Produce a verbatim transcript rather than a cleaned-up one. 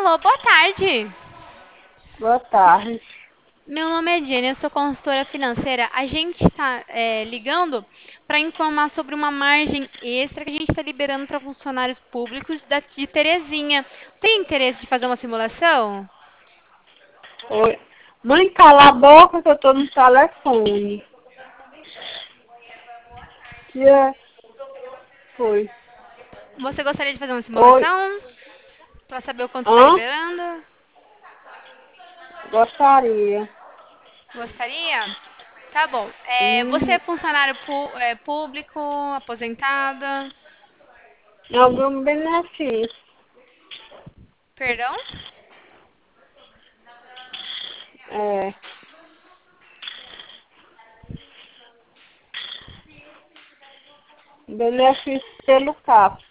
Alô, boa tarde. Boa tarde. Meu nome é Jenny, eu sou consultora financeira. A gente está ligando para informar sobre uma margem extra que a gente está liberando para funcionários públicos daqui de Terezinha. Tem interesse de fazer uma simulação? Oi. Mãe, cala a boca que eu tô no telefone. Que é? Foi. Você gostaria de fazer uma Oi. simulação? Para saber o quanto está Hã? liberando? Gostaria. Gostaria? Tá bom. É, você é Hum, funcionário pu- é, público, aposentada? algum benefício. Perdão? É. Benefício pelo CAPS.